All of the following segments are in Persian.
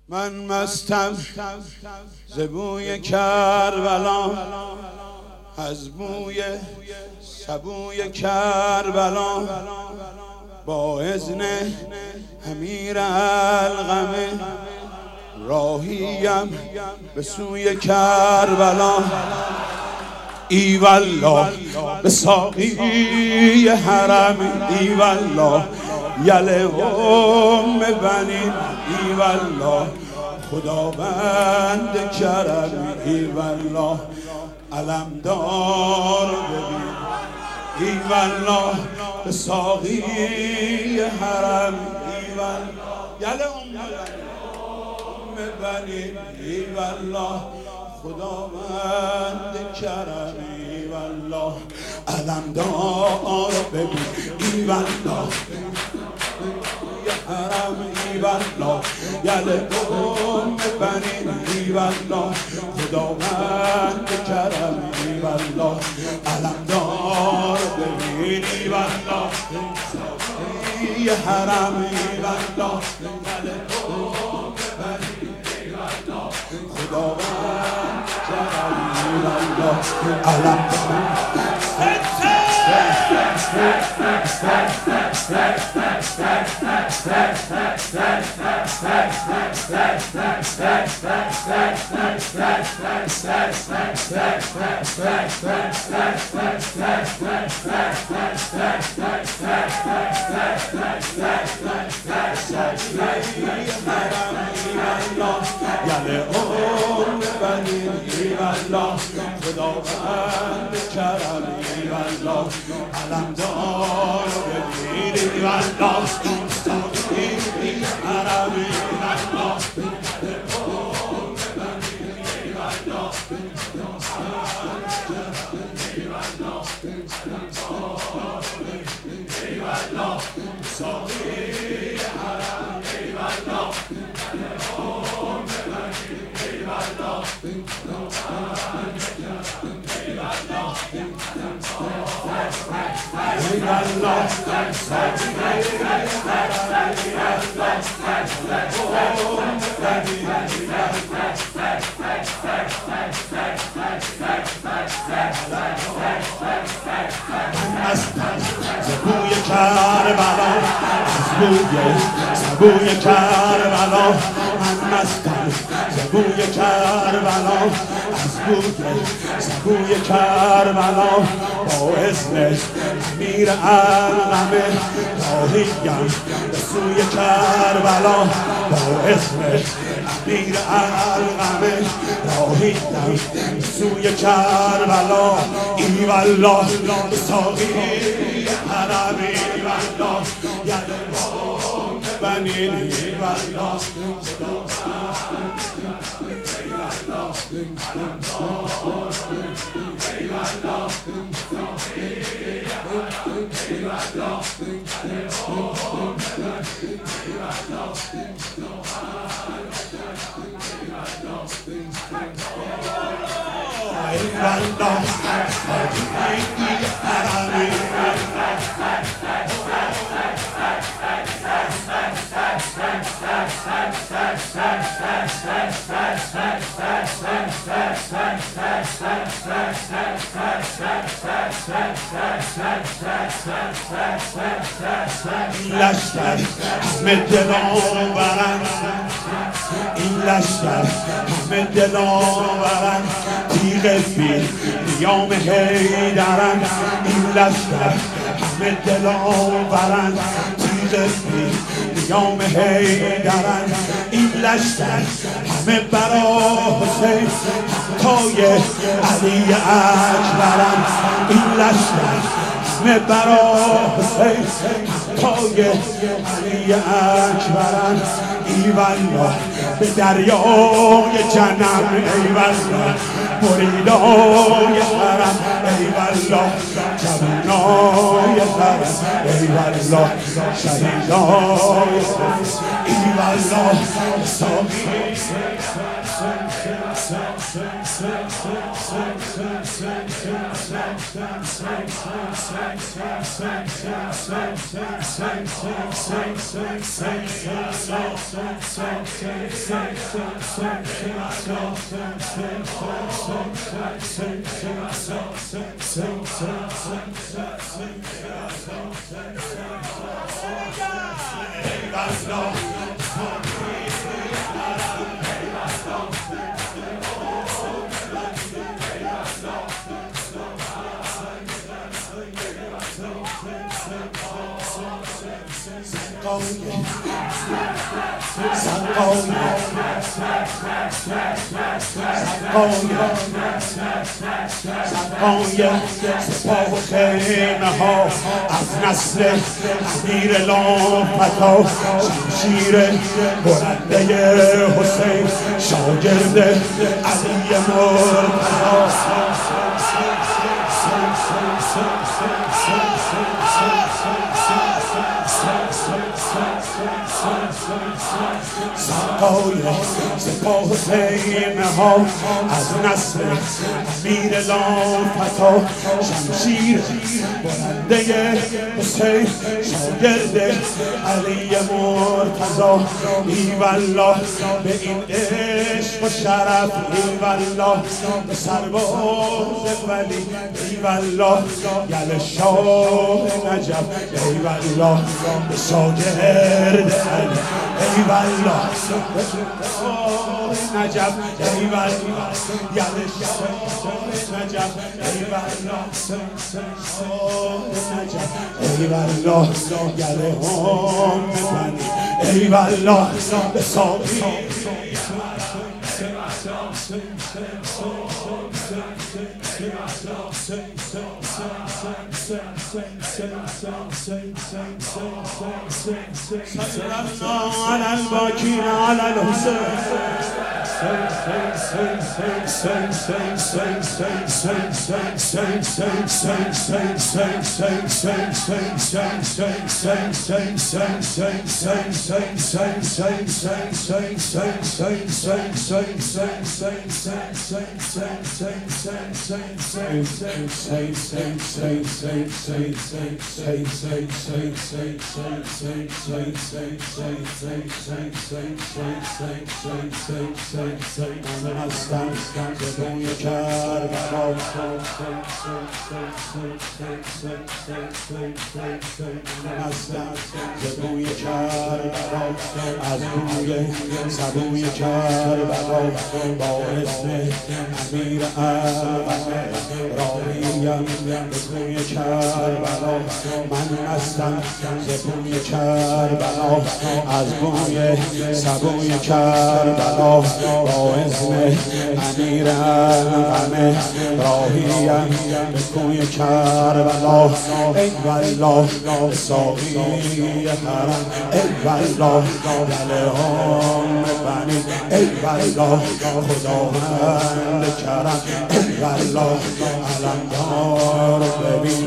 من مستم ز بوی کربلا، از بوی سبوی کربلا، با اذن امیر القمه راهیم به سوی کربلا. ای والله به ساقی حرم، ای والله یله بنی، ای والله خداوند کرم، ای والله علمدار ببین، ای والله به ساقی حرم، ای والله یله بنی، ای والله خداوند کرم، ای والله علمدار ببین، ای والله حرم، ای والله یله بنی، ای والله خداوند کرم، ای والله علمدار ببین، ای والله ای حرم، ای والله یله خداوند کرم، ای والله علمدار. خداوند کرم، ای والله علمدار ببین، ای والله ساقی حرم، ای والله بوی کربلا، از بوی سبوی کربلا، من مستم ز بوی کربلا، از بوی سبوی کربلا، با اذن امیر القمه راهیم به سوی کربلا، با اذن امیر القمه راهیم به سوی کربلا، ای والله به ساقی حرم، ای والله یله بنی، ای والله لشکر همه دلان برند، این لشکر همه دلان برند، تیغ فیل نیام حیدرند، این لشکر همه دلان برند، تیغ فیل نیام حیدرند، این لشکر همه برا حسین همتای علی اکبرند، این لشکر همه برا حسین همتای علی اکبرند، ای والله به دریای جنم، ای والله مریدای حرم، ای والله جوانای حرم، ای والله شهیدای حرم، ای والله ساقی از نسل امیر لامفتا شمشیر برنده حسین شاگرد علی مرتضی سرقای سپاه خیمه ها از نسل امیر لامفتا شمشیر برنده حسین شاگرد علی مرتضی ایوالله به این عشق و شرف ایوالله به سرباز ولی ایوالله گل شاه نجف ایوالله به شاگرد علی ایوالله نجف ایوالله گل شاه نجف ایوالله نجف ایوالله گل هم بزنی ایوالله به ساقی على الباكين على الحسين من هستم زبون کربلا من هستم زبون کربلا از روی سبوی کربلا با اسم امیر ارمنه راهیم به کوی کربلا من هستم زبون کربلا از روی سبوی کربلا با اسم امیر ارمنه راهیم به کوی کربلا ای والله ساقی حرم ای والله گله هم بنی ای والله خداوند کرم ای والله علمدار ببین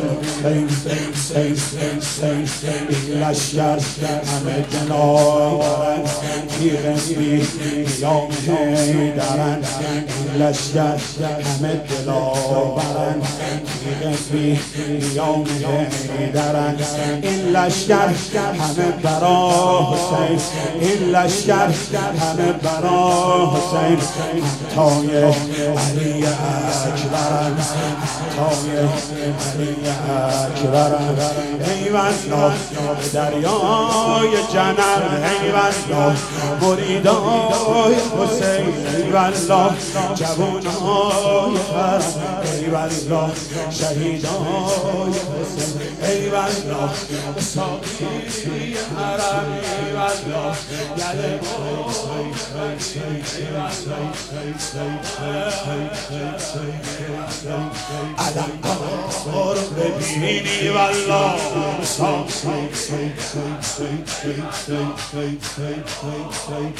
این لشکر همه جنابرن تیغ قیام حیدرن این لشکر همه دلاورن تیغ قیام حیدرن این لشکر همه برا حسین این لشکر همه برا حسین همتای علی اکبرن همتای علی اکبرن ای والله دریای جنم ای والله مریدای حسین ای والله جوانای حرم ای والله شهیدای حسین ای والله ساقی حرم ای والله گله علمدار ببینی والله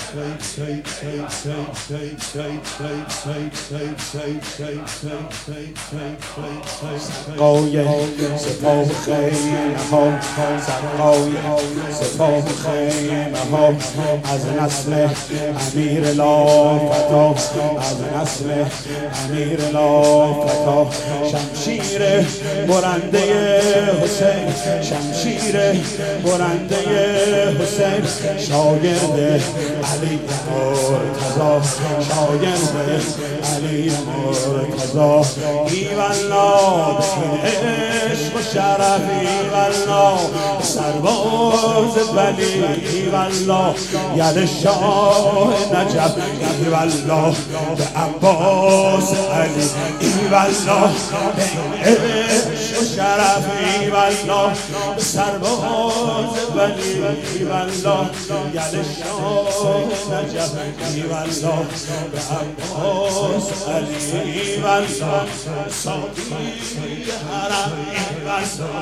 سقای سپاه خیمه ها سقای سپاه خیمه ها از نسل امیر لافتا از نسل امیر لافتا شمشیر برنده حسین شمشیر برنده حسین شاگرد علی مرتضی شاگرد علی مرتضی ایوالا به این عشق و شرف ایوالا سرباز ولی ایوالا ید شاه نجف ایوالا به عباس علی ایوالا به این عشق و شرف ایوالا سرباز ولی ایوالا ید شاه نجف ایوالا به عباس علی ایوالا ساقی حرم ایوالا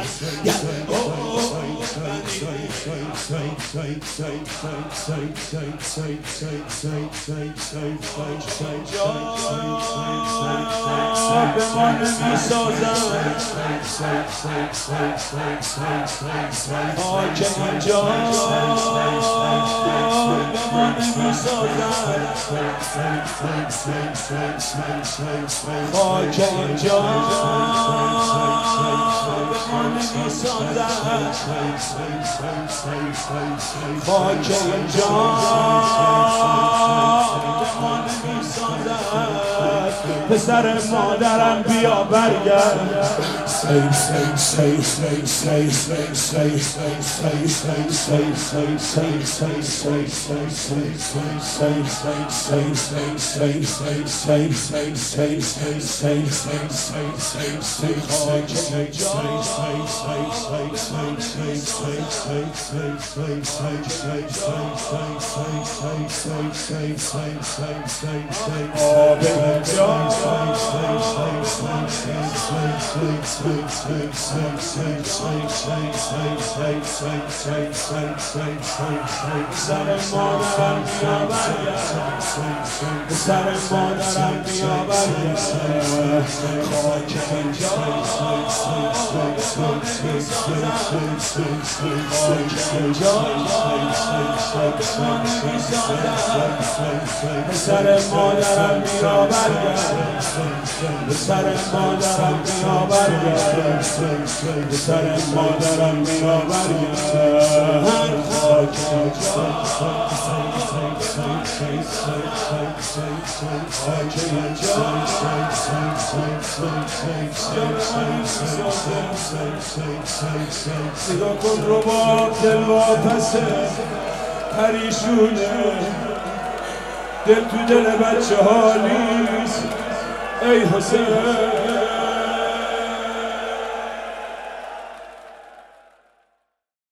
به ما نمیسازن خاک اینجا به ما نمیسازن خاک اینجا به ما نمیسازن خاک اینجا به ما نمیسازن پسر مادرم بیا برگرد سر مادرم بیا برگرد سر مادرم بیا برگرد خاک اینجا سر مادرم بیا برگرد سر مادرم بیا برگرد سر مادرم بیا برگرد خاک نگاه کن رباب دل واپسه پریشونه دل تو دل بچه ها نیست ای حسین